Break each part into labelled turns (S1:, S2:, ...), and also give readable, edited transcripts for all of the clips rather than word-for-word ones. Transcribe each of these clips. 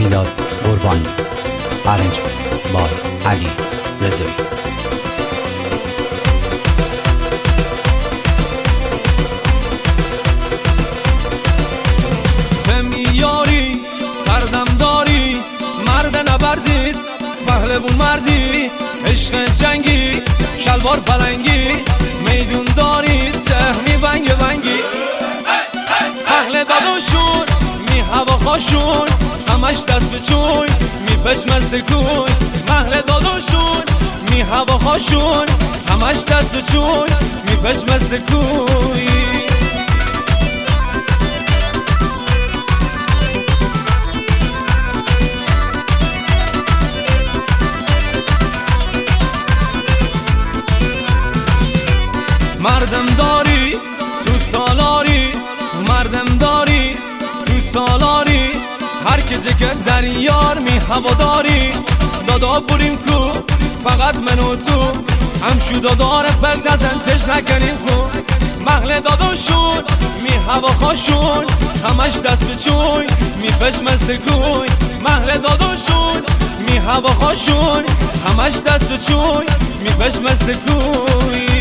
S1: میلاد قربانی، ارنج بای علی رضایی.
S2: یاری سردم داری، مرد نبردید پهلوون مردی، عشق جنگی شلوار پلنگی، میدون دارید سهمی بنگ بنگی. اهل داداشون می هوا خاشون، همش دست به چوی می پشمست کوی. اهل داداشون می هوا خاشون، همش دست به چوی می پشمست کوی. مردم داری تو سالاری، مردم داری تو سالاری، هر که جکت در یار می هواداری. دادا بریم کو فقط من و تو، همشو داداره پردازن چش نکنیم خون. محل داداشون می هوا خاشون، همش دست به چوی می پشمست کوی. محل داداشون می هوا خاشون، همش دست به چوی می پشمست کوی.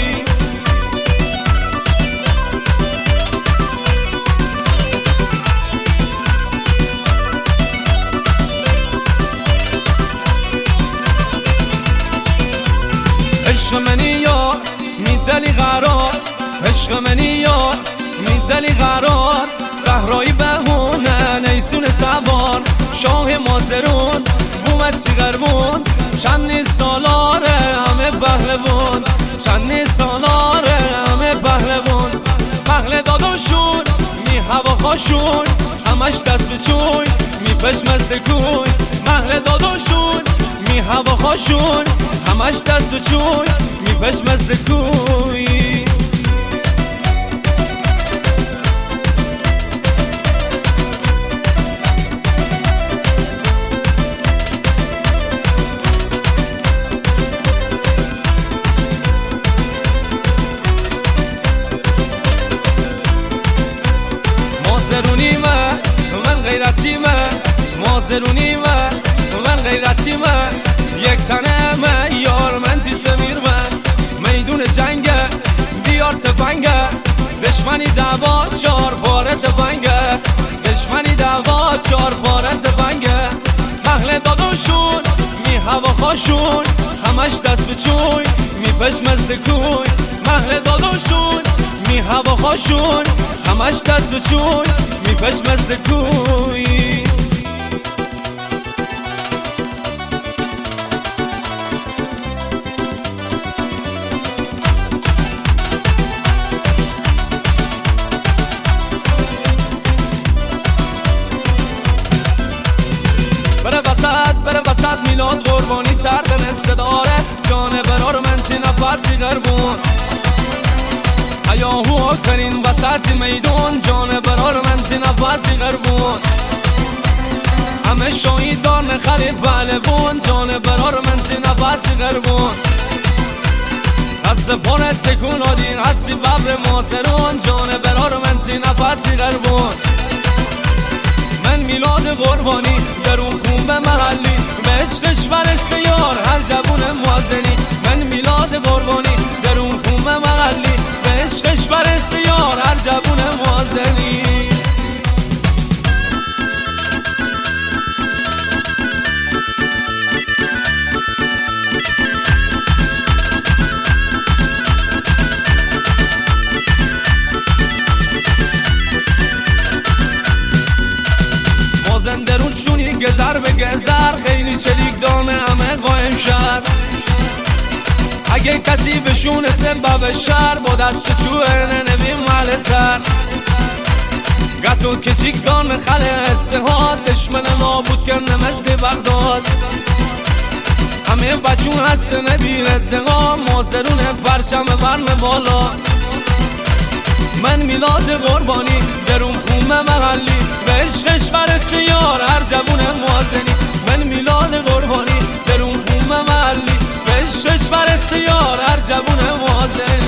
S2: عشق منی یار میدلی قرار، عشق منی یار میدلی قرار. صحرای بهونه نیسون سوار، شاه مازرون بومت چیغربون. چند سالاره همه پهلوون، چند سالاره همه پهلوون. پهل داداشون می هوا خاشون، همش دست به چوی می پشمست کوی. پهل داداشون می هوا خاشون، همش دست به چوی می پشمست کوی. مازرونی من غیرتی مازرونی من غیرتی یک تنه من یار من تی سمیر میدون جنگه بیار تفنگه. دشمنی دعوا چار پاره تفنگه، دشمنی دعوا چار پاره تفنگه. اهل داداشون می هوا خاشون، همش دست به چوی می پشمست کوی. اهل داداشون می هوا خاشون، همش دست به چوی می پشمست کوی. بره وسط میلاد قربانی، سردن صداره جان برار من تی نفرسی غربون. هیاهو کنین وسط میدون، جان برار من تی نفرسی غربون. همه شاید دار نخری پهلوون، جان برار من تی نفرسی غربون. دست پاره تکون آدین هستی ببر ماسرون، جان برار من تی نفرسی غربون. من میلاد قربانی درون خون به محلی، به عشقش برسته یار هر جوون موازنی. من میلاد قربانی درون خون به محلی، به عشقش برسته یار هر جوون موازنی. درون شونی گذر به گذر، خیلی چلیک دامه همه قایم شد. اگه کسی بشونه سبب شر، با دست چوه ننویم مال سر. گتو کچیک دامه خله اتحاد، دشمن نابود کنه مثل بغداد. همه بچون هست نبیر اتقام، مازرون پرچم برم بالا. من میلاد قربانی درون خونه محلی، به عشقش برسی یار هر جوون موازنی. من میلاد قربانی درون خونه محلی، به عشقش برسی یار هر جوون موازنی.